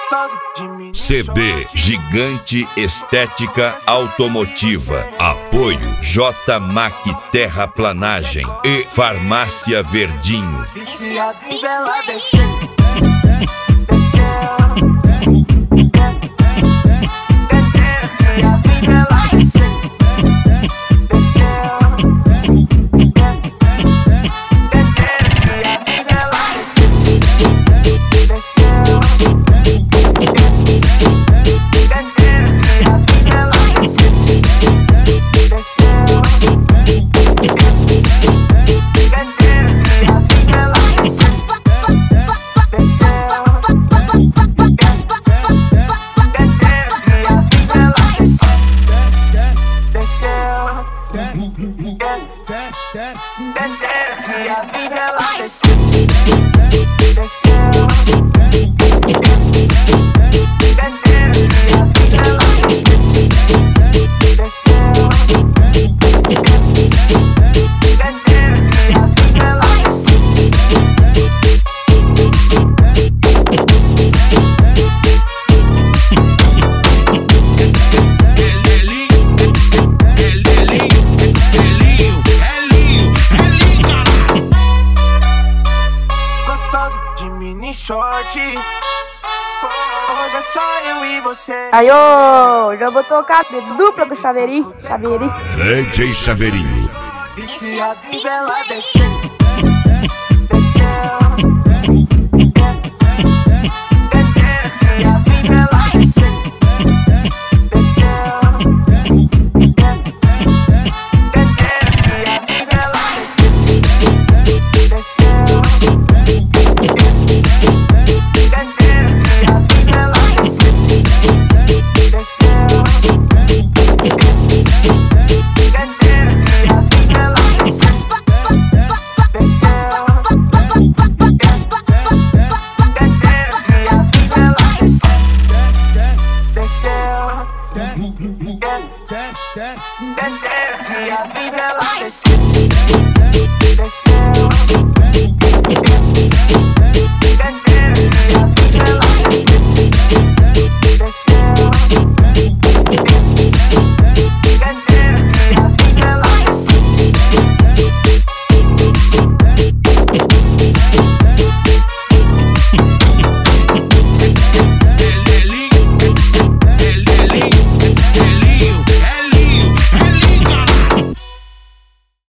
CD Gigante Estética Automotiva. Apoio J-Mac Terraplanagem e Farmácia Verdinho. Desce a vivela, desceu, desceu, desce a vivela, desceu, desceu, desce a vivela, short. Hoje é só eu e você. Aí, ô, já vou tocar de dupla pro Chaveirinho. DJ Chaveirinho. Se a vivela desceu, desceu, desce a vivela desceu, desceu, desce a vivela desceu, desceu. Desce a vivela, desceu, desceu, desce a vivela, desceu, desce a